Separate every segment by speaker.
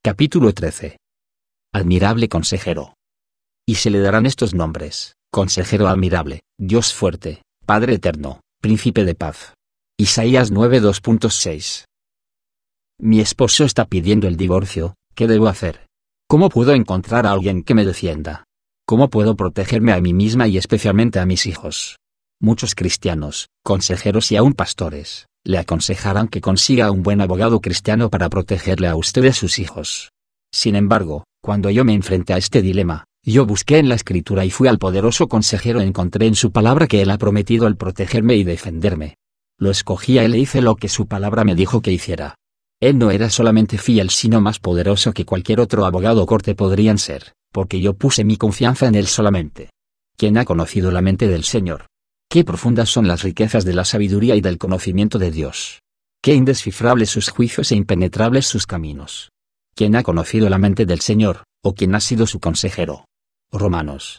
Speaker 1: Capítulo 13. Admirable consejero. Y se le darán estos nombres: Consejero admirable, Dios fuerte, Padre eterno, Príncipe de paz. Isaías 9:2.6. Mi esposo está pidiendo el divorcio. ¿Qué debo hacer? ¿Cómo puedo encontrar a alguien que me defienda? ¿Cómo puedo protegerme a mí misma y especialmente a mis hijos? Muchos cristianos, consejeros y aún pastores, le aconsejarán que consiga un buen abogado cristiano para protegerle a usted y a sus hijos. Sin embargo, cuando yo me enfrenté a este dilema, yo busqué en la Escritura y fui al poderoso consejero y encontré en su palabra que Él ha prometido el protegerme y defenderme. Lo escogí a Él e hice lo que su palabra me dijo que hiciera. Él no era solamente fiel sino más poderoso que cualquier otro abogado o corte podrían ser, porque yo puse mi confianza en Él solamente. ¿Quién ha conocido la mente del Señor? Qué profundas son las riquezas de la sabiduría y del conocimiento de Dios. Qué indescifrables sus juicios e impenetrables sus caminos. ¿Quién ha conocido la mente del Señor, o quién ha sido su consejero? Romanos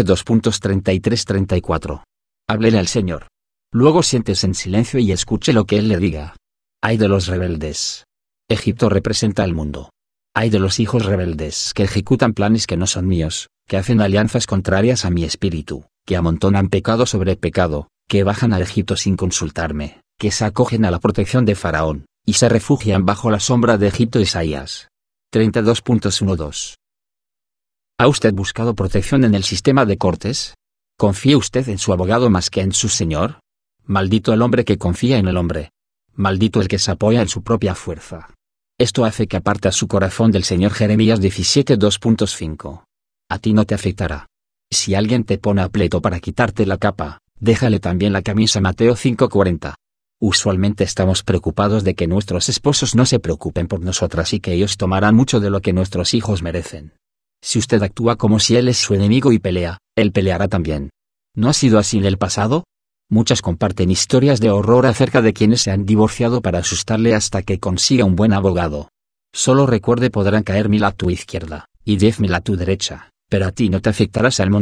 Speaker 1: 11:2.33-34. Háblele al Señor. Luego siéntese en silencio y escuche lo que Él le diga. Ay de los rebeldes. Egipto representa al mundo. Ay de los hijos rebeldes que ejecutan planes que no son míos, que hacen alianzas contrarias a mi espíritu, que amontonan pecado sobre pecado, que bajan a Egipto sin consultarme, que se acogen a la protección de Faraón, y se refugian bajo la sombra de Egipto. Isaías 32.12. ¿Ha usted buscado protección en el sistema de cortes? ¿Confía usted en su abogado más que en su Señor? Maldito el hombre que confía en el hombre. Maldito el que se apoya en su propia fuerza. Esto hace que aparte a su corazón del Señor. Jeremías 17:2.5. A ti no te afectará. Si alguien te pone a pleito para quitarte la capa, déjale también la camisa. Mateo 5:40. Usualmente estamos preocupados de que nuestros esposos no se preocupen por nosotras y que ellos tomarán mucho de lo que nuestros hijos merecen. Si usted actúa como si él es su enemigo y pelea, él peleará también. ¿No ha sido así en el pasado? Muchas comparten historias de horror acerca de quienes se han divorciado para asustarle hasta que consiga un buen abogado. Solo recuerde, podrán caer 1000 a tu izquierda, y 10.000 a tu derecha, pero a ti no te afectará. Salmo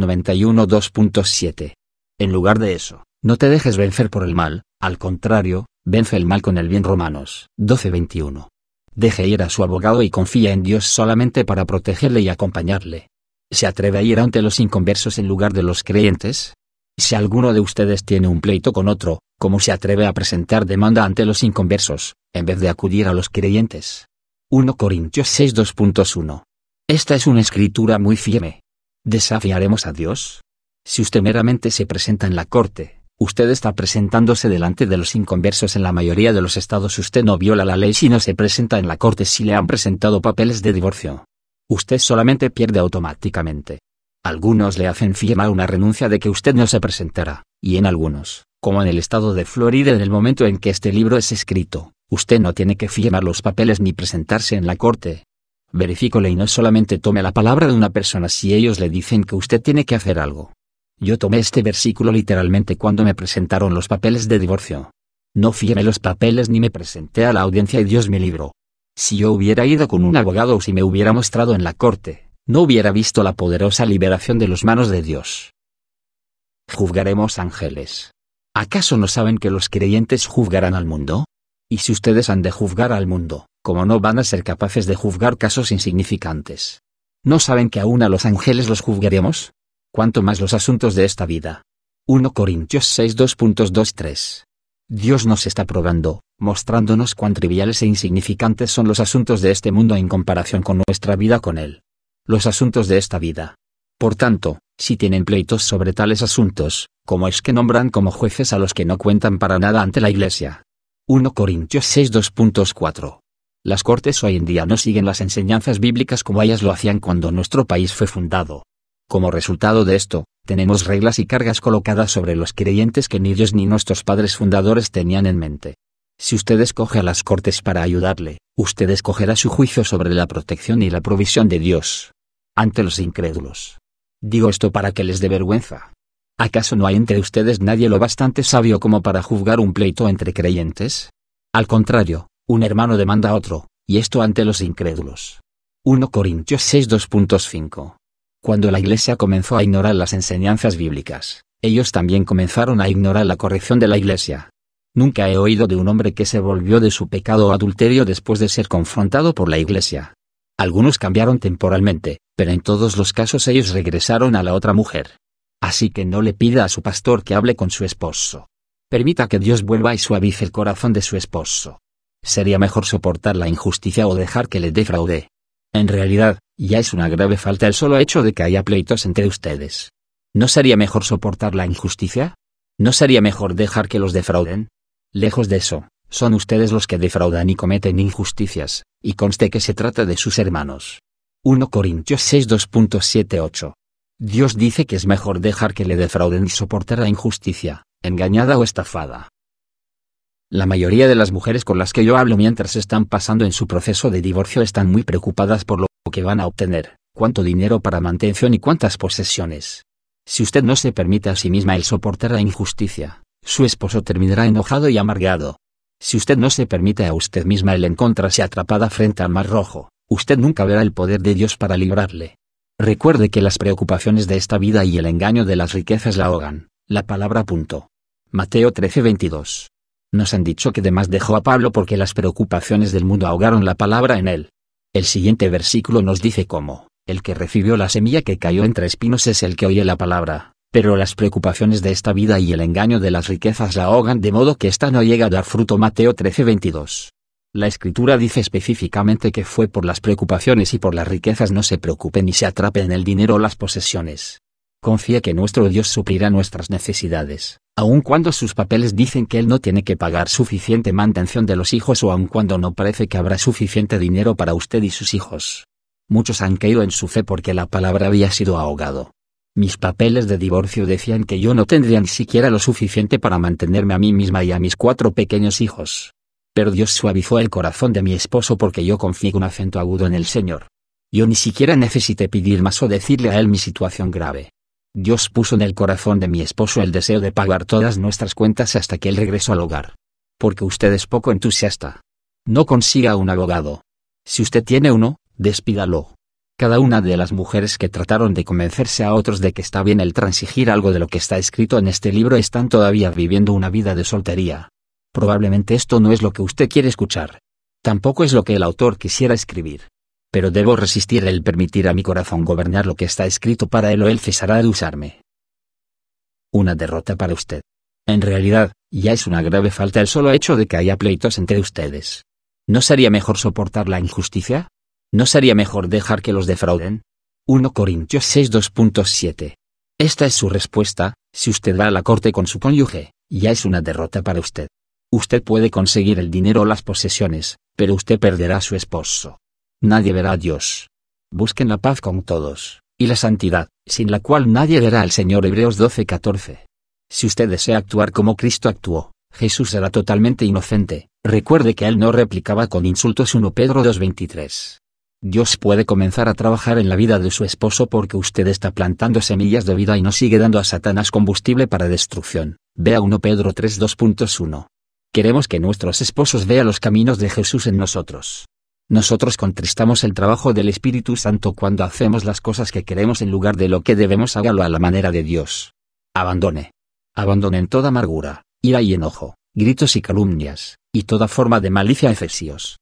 Speaker 1: 91:2.7. En lugar de eso, no te dejes vencer por el mal, al contrario, vence el mal con el bien. Romanos 12:21. Deje ir a su abogado y confía en Dios solamente para protegerle y acompañarle. ¿Se atreve a ir ante los inconversos en lugar de los creyentes? Si alguno de ustedes tiene un pleito con otro, ¿cómo se atreve a presentar demanda ante los inconversos, en vez de acudir a los creyentes? 1 Corintios 6:2.1. Esta es una escritura muy firme. ¿Desafiaremos a Dios? Si usted meramente se presenta en la corte, usted está presentándose delante de los inconversos. En la mayoría de los estados usted no viola la ley si no se presenta en la corte si le han presentado papeles de divorcio. Usted solamente pierde automáticamente. Algunos le hacen firmar una renuncia de que usted no se presentará, y en algunos, como en el estado de Florida en el momento en que este libro es escrito, usted no tiene que firmar los papeles ni presentarse en la corte. Verifícole y no solamente tome la palabra de una persona si ellos le dicen que usted tiene que hacer algo. Yo tomé este versículo literalmente cuando me presentaron los papeles de divorcio. No firmé los papeles ni me presenté a la audiencia y Dios me libró. Si yo hubiera ido con un abogado o si me hubiera mostrado en la corte, no hubiera visto la poderosa liberación de las manos de Dios. ¿Juzgaremos ángeles? ¿Acaso no saben que los creyentes juzgarán al mundo? Y si ustedes han de juzgar al mundo, ¿cómo no van a ser capaces de juzgar casos insignificantes? ¿No saben que aún a los ángeles los juzgaremos? ¿Cuánto más los asuntos de esta vida? 1 Corintios 6:2.23. Dios nos está probando, mostrándonos cuán triviales e insignificantes son los asuntos de este mundo en comparación con nuestra vida con Él. Los asuntos de esta vida. Por tanto, si tienen pleitos sobre tales asuntos, ¿cómo es que nombran como jueces a los que no cuentan para nada ante la Iglesia? 1 Corintios 6:2.4. Las cortes hoy en día no siguen las enseñanzas bíblicas como ellas lo hacían cuando nuestro país fue fundado. Como resultado de esto, tenemos reglas y cargas colocadas sobre los creyentes que ni Dios ni nuestros padres fundadores tenían en mente. Si usted escoge a las cortes para ayudarle, usted escogerá su juicio sobre la protección y la provisión de Dios ante los incrédulos. Digo esto para que les dé vergüenza. ¿Acaso no hay entre ustedes nadie lo bastante sabio como para juzgar un pleito entre creyentes? Al contrario, un hermano demanda a otro, y esto ante los incrédulos. 1 Corintios 6:2.5. Cuando la Iglesia comenzó a ignorar las enseñanzas bíblicas, ellos también comenzaron a ignorar la corrección de la Iglesia. Nunca he oído de un hombre que se volvió de su pecado o adulterio después de ser confrontado por la Iglesia. Algunos cambiaron temporalmente, pero en todos los casos ellos regresaron a la otra mujer. Así que no le pida a su pastor que hable con su esposo. Permita que Dios vuelva y suavice el corazón de su esposo. Sería mejor soportar la injusticia o dejar que le defraude. En realidad, ya es una grave falta el solo hecho de que haya pleitos entre ustedes. ¿No sería mejor soportar la injusticia? ¿No sería mejor dejar que los defrauden? Lejos de eso, son ustedes los que defraudan y cometen injusticias, y conste que se trata de sus hermanos. 1 Corintios 6 2.78. Dios dice que es mejor dejar que le defrauden y soportar la injusticia, engañada o estafada. La mayoría de las mujeres con las que yo hablo mientras están pasando en su proceso de divorcio están muy preocupadas por lo que van a obtener, cuánto dinero para mantención y cuántas posesiones. Si usted no se permite a sí misma el soportar la injusticia, su esposo terminará enojado y amargado. Si usted no se permite a usted misma el encontrarse atrapada frente al mar rojo, usted nunca verá el poder de Dios para librarle. Recuerde que las preocupaciones de esta vida y el engaño de las riquezas la ahogan. La palabra . Mateo 13:22. Nos han dicho que Demas dejó a Pablo porque las preocupaciones del mundo ahogaron la palabra en él. El siguiente versículo nos dice cómo, el que recibió la semilla que cayó entre espinos es el que oye la palabra, pero las preocupaciones de esta vida y el engaño de las riquezas la ahogan de modo que ésta no llega a dar fruto. Mateo 13:22. La Escritura dice específicamente que fue por las preocupaciones y por las riquezas no se preocupe ni se atrape en el dinero o las posesiones. Confíe que nuestro Dios suplirá nuestras necesidades, aun cuando sus papeles dicen que Él no tiene que pagar suficiente mantención de los hijos o aun cuando no parece que habrá suficiente dinero para usted y sus hijos. Muchos han caído en su fe porque la palabra había sido ahogado. Mis papeles de divorcio decían que yo no tendría ni siquiera lo suficiente para mantenerme a mí misma y a mis 4 pequeños hijos. Pero Dios suavizó el corazón de mi esposo porque yo confié con acento agudo en el Señor. Yo ni siquiera necesité pedir más o decirle a Él mi situación grave. Dios puso en el corazón de mi esposo el deseo de pagar todas nuestras cuentas hasta que él regresó al hogar. Porque usted es poco entusiasta. No consiga un abogado. Si usted tiene uno, despídalo. Cada una de las mujeres que trataron de convencerse a otros de que está bien el transigir algo de lo que está escrito en este libro están todavía viviendo una vida de soltería. Probablemente esto no es lo que usted quiere escuchar. Tampoco es lo que el autor quisiera escribir. Pero debo resistir el permitir a mi corazón gobernar lo que está escrito para él o él cesará de usarme. Una derrota para usted. En realidad, ya es una grave falta el solo hecho de que haya pleitos entre ustedes. ¿No sería mejor soportar la injusticia? ¿No sería mejor dejar que los defrauden? 1 Corintios 6 2.7. Esta es su respuesta: si usted va a la corte con su cónyuge, ya es una derrota para usted. Usted puede conseguir el dinero o las posesiones, pero usted perderá a su esposo. Nadie verá a Dios. Busquen la paz con todos, y la santidad, sin la cual nadie verá al Señor. Hebreos 12:14. Si usted desea actuar como Cristo actuó, Jesús era totalmente inocente. Recuerde que él no replicaba con insultos. 1 Pedro 2:23. Dios puede comenzar a trabajar en la vida de su esposo porque usted está plantando semillas de vida y no sigue dando a Satanás combustible para destrucción. Vea 1 Pedro 3 2.1. Queremos que nuestros esposos vean los caminos de Jesús en nosotros. Nosotros contristamos el trabajo del Espíritu Santo cuando hacemos las cosas que queremos en lugar de lo que debemos. Hágalo a la manera de Dios. Abandonen toda amargura, ira y enojo, gritos y calumnias, y toda forma de malicia. Efesios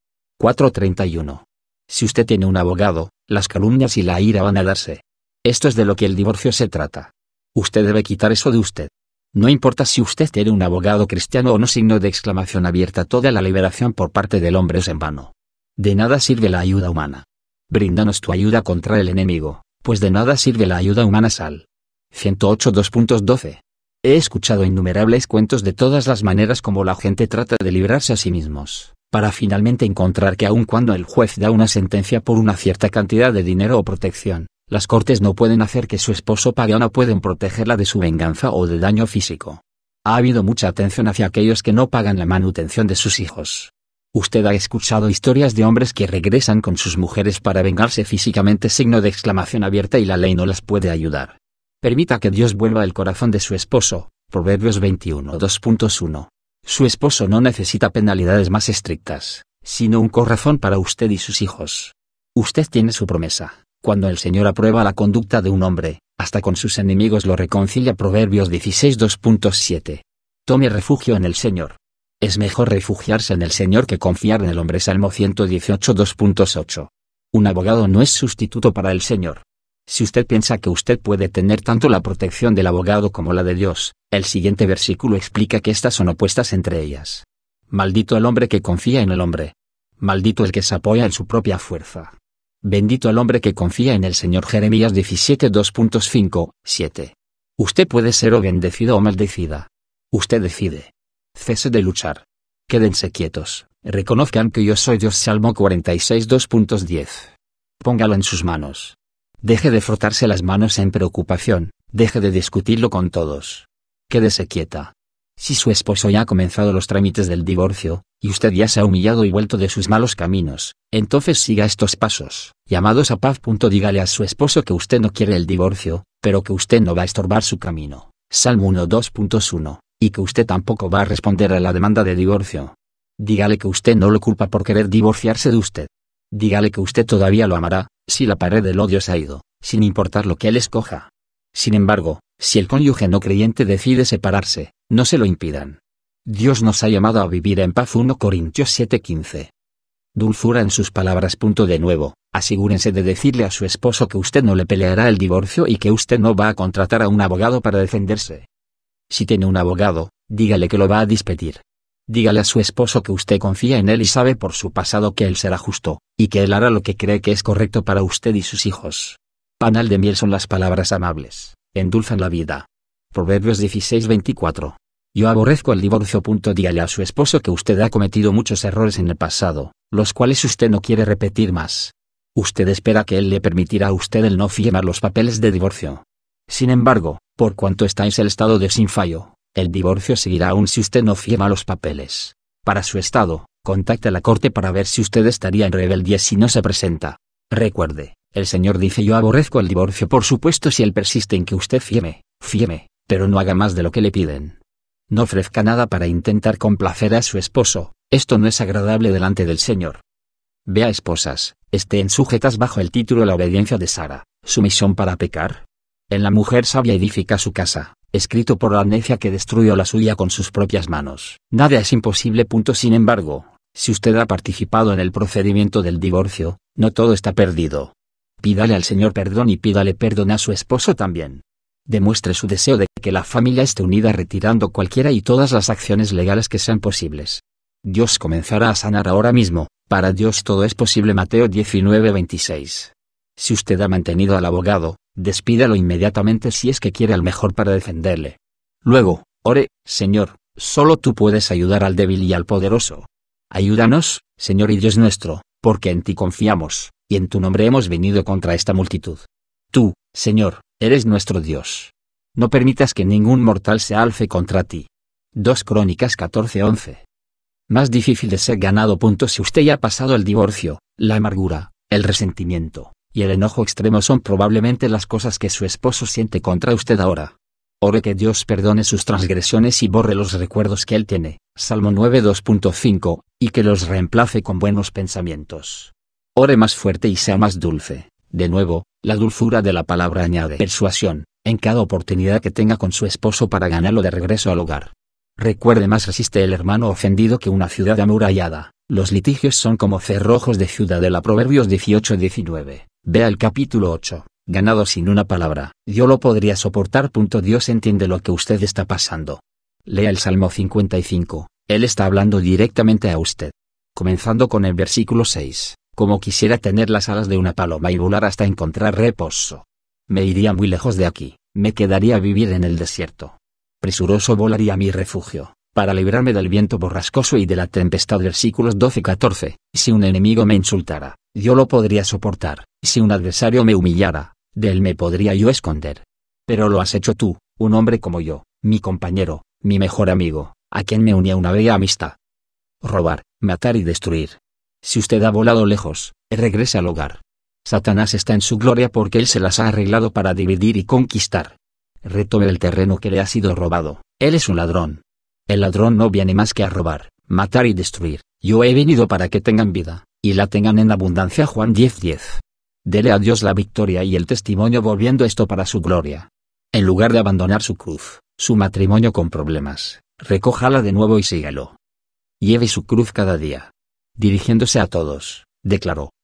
Speaker 1: 4:31. Si usted tiene un abogado, las calumnias y la ira van a darse. Esto es de lo que el divorcio se trata. Usted debe quitar eso de usted. No importa si usted tiene un abogado cristiano o no. ! Abierta. Toda la liberación por parte del hombre es en vano. De nada sirve la ayuda humana. Bríndanos tu ayuda contra el enemigo, pues de nada sirve la ayuda humana. Sal. 108 2.12. He escuchado innumerables cuentos de todas las maneras como la gente trata de librarse a sí mismos, para finalmente encontrar que aun cuando el juez da una sentencia por una cierta cantidad de dinero o protección, las cortes no pueden hacer que su esposo pague o no pueden protegerla de su venganza o de daño físico. Ha habido mucha atención hacia aquellos que no pagan la manutención de sus hijos. Usted ha escuchado historias de hombres que regresan con sus mujeres para vengarse físicamente. Abierta. Y la ley no las puede ayudar. Permita que Dios vuelva el corazón de su esposo. Proverbios 21 2.1. Su esposo no necesita penalidades más estrictas, sino un corazón para usted y sus hijos. Usted tiene su promesa. Cuando el Señor aprueba la conducta de un hombre, hasta con sus enemigos lo reconcilia. Proverbios 16 2.7. Tome refugio en el Señor. Es mejor refugiarse en el Señor que confiar en el hombre. Salmo 118 2.8. Un abogado no es sustituto para el Señor. Si usted piensa que usted puede tener tanto la protección del abogado como la de Dios, el siguiente versículo explica que estas son opuestas entre ellas. Maldito el hombre que confía en el hombre. Maldito el que se apoya en su propia fuerza. Bendito el hombre que confía en el Señor. Jeremías 17 2.5, 7. Usted puede ser o bendecida o maldecida. Usted decide. Cese de luchar. Quédense quietos, reconozcan que yo soy Dios. Salmo 46 2.10. Póngalo en sus manos. Deje de frotarse las manos en preocupación, deje de discutirlo con todos. Quédese quieta. Si su esposo ya ha comenzado los trámites del divorcio, y usted ya se ha humillado y vuelto de sus malos caminos, entonces siga estos pasos, llamados a paz. Dígale a su esposo que usted no quiere el divorcio, pero que usted no va a estorbar su camino. Salmo 1 2.1, y que usted tampoco va a responder a la demanda de divorcio. Dígale que usted no lo culpa por querer divorciarse de usted. Dígale que usted todavía lo amará, si la pared del odio se ha ido, sin importar lo que él escoja. Sin embargo, si el cónyuge no creyente decide separarse, no se lo impidan. Dios nos ha llamado a vivir en paz. 1 Corintios 7:15. Dulzura en sus palabras. De nuevo, asegúrense de decirle a su esposo que usted no le peleará el divorcio y que usted no va a contratar a un abogado para defenderse. Si tiene un abogado, dígale que lo va a despedir. Dígale a su esposo que usted confía en él y sabe por su pasado que él será justo, y que él hará lo que cree que es correcto para usted y sus hijos. Panal de miel son las palabras amables, endulzan la vida. Proverbios 16:24. Yo aborrezco el divorcio. Dígale a su esposo que usted ha cometido muchos errores en el pasado, los cuales usted no quiere repetir más. Usted espera que él le permitirá a usted el no firmar los papeles de divorcio. Sin embargo, por cuanto está en el estado de sin fallo, el divorcio seguirá aún si usted no firma los papeles. Para su estado, contacte a la corte para ver si usted estaría en rebeldía si no se presenta. Recuerde, el Señor dice: yo aborrezco el divorcio. Por supuesto, si él persiste en que usted firme, pero no haga más de lo que le piden. No ofrezca nada para intentar complacer a su esposo, esto no es agradable delante del Señor. Vea, esposas, estén sujetas bajo el título La obediencia de Sara, sumisión para pecar. En la mujer sabia edifica su casa, escrito por la necia que destruyó la suya con sus propias manos. Nada es imposible. Sin embargo, si usted ha participado en el procedimiento del divorcio, no todo está perdido. Pídale al Señor perdón y pídale perdón a su esposo también. Demuestre su deseo de que la familia esté unida retirando cualquiera y todas las acciones legales que sean posibles. Dios comenzará a sanar ahora mismo, para Dios todo es posible. Mateo 19:26. Si usted ha mantenido al abogado, despídalo inmediatamente si es que quiere al mejor para defenderle. Luego, ore: Señor, solo tú puedes ayudar al débil y al poderoso. Ayúdanos, Señor y Dios nuestro, porque en ti confiamos, y en tu nombre hemos venido contra esta multitud. Tú, Señor, eres nuestro Dios. No permitas que ningún mortal se alce contra ti. 2 Crónicas 14:11. Más difícil de ser ganado. Si usted ya ha pasado el divorcio, la amargura, el resentimiento y el enojo extremo son probablemente las cosas que su esposo siente contra usted ahora. Ore que Dios perdone sus transgresiones y borre los recuerdos que él tiene, Salmo 9 2.5, y que los reemplace con buenos pensamientos. Ore más fuerte y sea más dulce. De nuevo, la dulzura de la palabra añade persuasión, en cada oportunidad que tenga con su esposo para ganarlo de regreso al hogar. Recuerde, más resiste el hermano ofendido que una ciudad amurallada. Los litigios son como cerrojos de ciudadela. Proverbios 18:19. Vea el capítulo 8. Ganado sin una palabra. Yo lo podría soportar. Dios entiende lo que usted está pasando. Lea el Salmo 55. Él está hablando directamente a usted. Comenzando con el versículo 6. Como quisiera tener las alas de una paloma y volar hasta encontrar reposo. Me iría muy lejos de aquí, me quedaría a vivir en el desierto. Presuroso volaría a mi refugio, para librarme del viento borrascoso y de la tempestad. Versículos 12-14. Si un enemigo me insultara, yo lo podría soportar, si un adversario me humillara, de él me podría yo esconder. Pero lo has hecho tú, un hombre como yo, mi compañero, mi mejor amigo, a quien me unía una bella amistad. Robar, matar y destruir. Si usted ha volado lejos, regrese al hogar. Satanás está en su gloria porque él se las ha arreglado para dividir y conquistar. Retome el terreno que le ha sido robado. Él es un ladrón. El ladrón no viene más que a robar, matar y destruir. Yo he venido para que tengan vida, y la tengan en abundancia. Juan 10:10. Dele a Dios la victoria y el testimonio volviendo esto para su gloria. En lugar de abandonar su cruz, su matrimonio con problemas, recójala de nuevo y sígalo. Lleve su cruz cada día. Dirigiéndose a todos, declaró: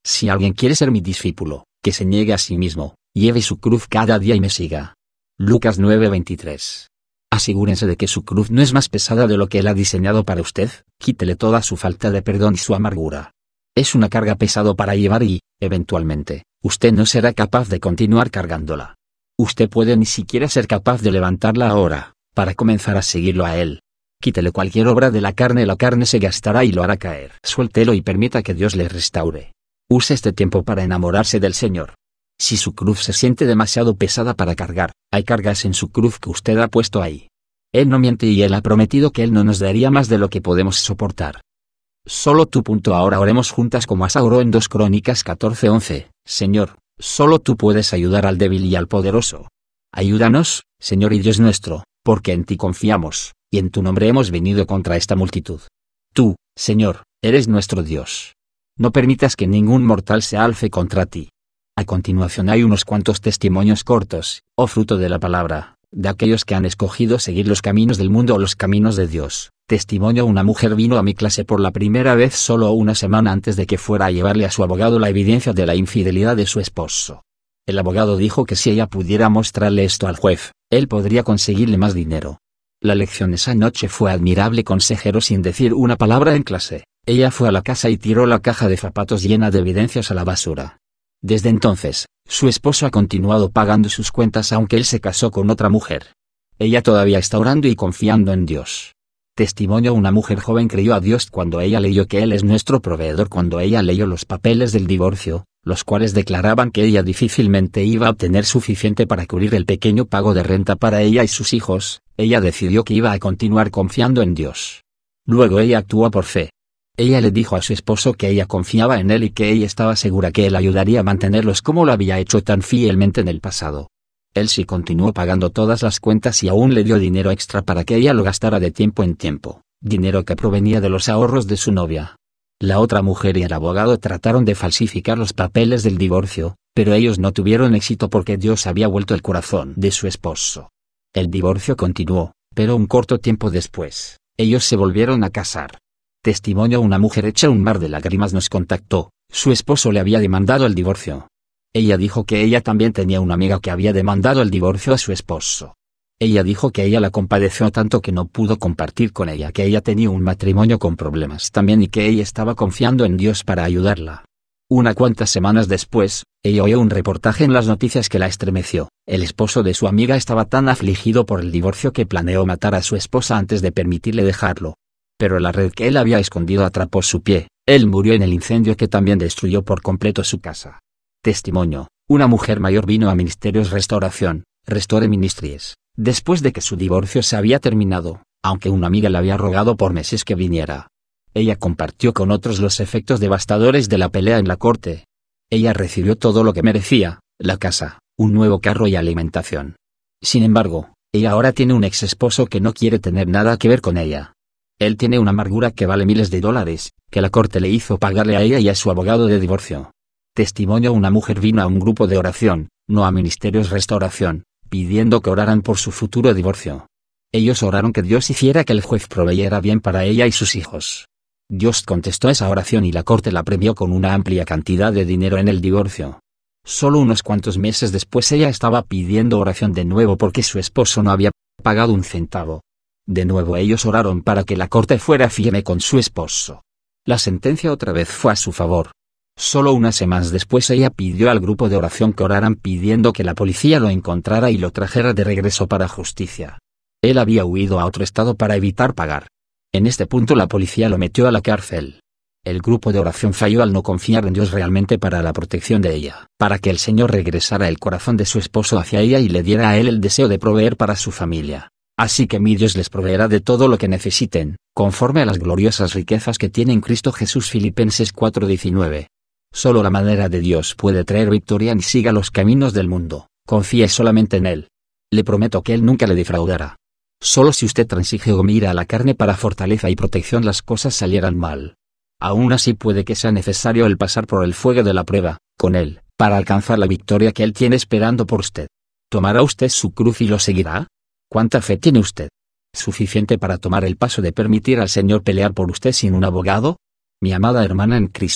Speaker 1: Si alguien quiere ser mi discípulo, que se niegue a sí mismo, lleve su cruz cada día y me siga. Lucas 9:23. Asegúrense de que su cruz no es más pesada de lo que él ha diseñado para usted, quítele toda su falta de perdón y su amargura. Es una carga pesado para llevar y, eventualmente, usted no será capaz de continuar cargándola. Usted puede ni siquiera ser capaz de levantarla ahora, para comenzar a seguirlo a él. Quítele cualquier obra de la carne se gastará y lo hará caer. Suéltelo y permita que Dios le restaure. Use este tiempo para enamorarse del Señor. Si su cruz se siente demasiado pesada para cargar, hay cargas en su cruz que usted ha puesto ahí. Él no miente y él ha prometido que él no nos daría más de lo que podemos soportar. Solo tú. Ahora oremos juntas como Asa oró en 2 Crónicas 14:11. Señor, solo tú puedes ayudar al débil y al poderoso. Ayúdanos, Señor y Dios nuestro, porque en ti confiamos, y en tu nombre hemos venido contra esta multitud. Tú, Señor, eres nuestro Dios. No permitas que ningún mortal se alce contra ti. A continuación hay unos cuantos testimonios cortos, fruto de la palabra, de aquellos que han escogido seguir los caminos del mundo o los caminos de Dios. Testimonio: una mujer vino a mi clase por la primera vez solo una semana antes de que fuera a llevarle a su abogado la evidencia de la infidelidad de su esposo. El abogado dijo que si ella pudiera mostrarle esto al juez, él podría conseguirle más dinero. La lección esa noche fue admirable. Consejero sin decir una palabra en clase, ella fue a la casa y tiró la caja de zapatos llena de evidencias a la basura. Desde entonces, su esposo ha continuado pagando sus cuentas aunque él se casó con otra mujer. Ella todavía está orando y confiando en Dios. Testimonio: una mujer joven creyó a Dios cuando ella leyó que Él es nuestro proveedor. Cuando ella leyó los papeles del divorcio, los cuales declaraban que ella difícilmente iba a obtener suficiente para cubrir el pequeño pago de renta para ella y sus hijos, ella decidió que iba a continuar confiando en Dios. Luego ella actuó por fe. Ella le dijo a su esposo que ella confiaba en él y que ella estaba segura que él ayudaría a mantenerlos como lo había hecho tan fielmente en el pasado. Él sí continuó pagando todas las cuentas y aún le dio dinero extra para que ella lo gastara de tiempo en tiempo, dinero que provenía de los ahorros de su novia. La otra mujer y el abogado trataron de falsificar los papeles del divorcio, pero ellos no tuvieron éxito porque Dios había vuelto el corazón de su esposo. El divorcio continuó, pero un corto tiempo después, ellos se volvieron a casar. Testimonio: una mujer hecha un mar de lágrimas nos contactó, su esposo le había demandado el divorcio. Ella dijo que ella también tenía una amiga que había demandado el divorcio a su esposo. Ella dijo que ella la compadeció tanto que no pudo compartir con ella que ella tenía un matrimonio con problemas también y que ella estaba confiando en Dios para ayudarla. Unas cuantas semanas después, ella oyó un reportaje en las noticias que la estremeció. El esposo de su amiga estaba tan afligido por el divorcio que planeó matar a su esposa antes de permitirle dejarlo. Pero la red que él había escondido atrapó su pie, él murió en el incendio que también destruyó por completo su casa. Testimonio: una mujer mayor vino a Ministerios Restauración, Restore Ministries, después de que su divorcio se había terminado, aunque una amiga le había rogado por meses que viniera. Ella compartió con otros los efectos devastadores de la pelea en la corte. Ella recibió todo lo que merecía, la casa, un nuevo carro y alimentación. Sin embargo, ella ahora tiene un ex esposo que no quiere tener nada que ver con ella. Él tiene una amargura que vale miles de dólares, que la corte le hizo pagarle a ella y a su abogado de divorcio. Testimonio: una mujer vino a un grupo de oración, no a Ministerios Restauración, pidiendo que oraran por su futuro divorcio. Ellos oraron que Dios hiciera que el juez proveyera bien para ella y sus hijos. Dios contestó esa oración y la corte la premió con una amplia cantidad de dinero en el divorcio. Solo unos cuantos meses después ella estaba pidiendo oración de nuevo porque su esposo no había pagado un centavo. De nuevo ellos oraron para que la corte fuera firme con su esposo. La sentencia otra vez fue a su favor. Solo unas semanas después ella pidió al grupo de oración que oraran pidiendo que la policía lo encontrara y lo trajera de regreso para justicia. Él había huido a otro estado para evitar pagar. En este punto la policía lo metió a la cárcel. El grupo de oración falló al no confiar en Dios realmente para la protección de ella, para que el Señor regresara el corazón de su esposo hacia ella y le diera a él el deseo de proveer para su familia. Así que mi Dios les proveerá de todo lo que necesiten, conforme a las gloriosas riquezas que tiene en Cristo Jesús. Filipenses 4:19. Solo la manera de Dios puede traer victoria. Ni siga los caminos del mundo, confíe solamente en Él. Le prometo que Él nunca le defraudará. Solo si usted transige o mira a la carne para fortaleza y protección las cosas salieran mal. Aún así puede que sea necesario el pasar por el fuego de la prueba, con Él, para alcanzar la victoria que Él tiene esperando por usted. ¿Tomará usted su cruz y lo seguirá? ¿Cuánta fe tiene usted? ¿Suficiente para tomar el paso de permitir al Señor pelear por usted sin un abogado? Mi amada hermana en Cristo,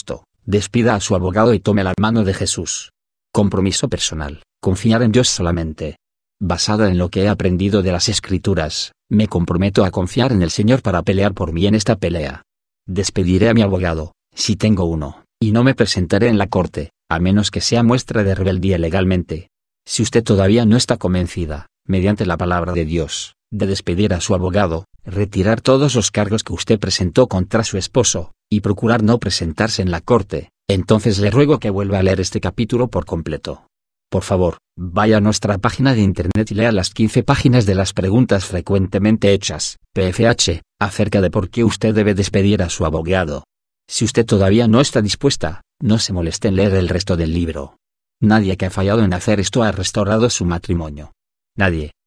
Speaker 1: Despida a su abogado y tome la mano de Jesús. Compromiso personal, confiar en Dios solamente. Basada en lo que he aprendido de las Escrituras, me comprometo a confiar en el Señor para pelear por mí en esta pelea. Despediré a mi abogado, si tengo uno, y no me presentaré en la corte, a menos que sea muestra de rebeldía legalmente. Si usted todavía no está convencida, mediante la palabra de Dios, de despedir a su abogado, retirar todos los cargos que usted presentó contra su esposo, y procurar no presentarse en la corte, entonces le ruego que vuelva a leer este capítulo por completo. Por favor, vaya a nuestra página de internet y lea las 15 páginas de las preguntas frecuentemente hechas, PFH, acerca de por qué usted debe despedir a su abogado. Si usted todavía no está dispuesta, no se moleste en leer el resto del libro. Nadie que ha fallado en hacer esto ha restaurado su matrimonio. Nadie,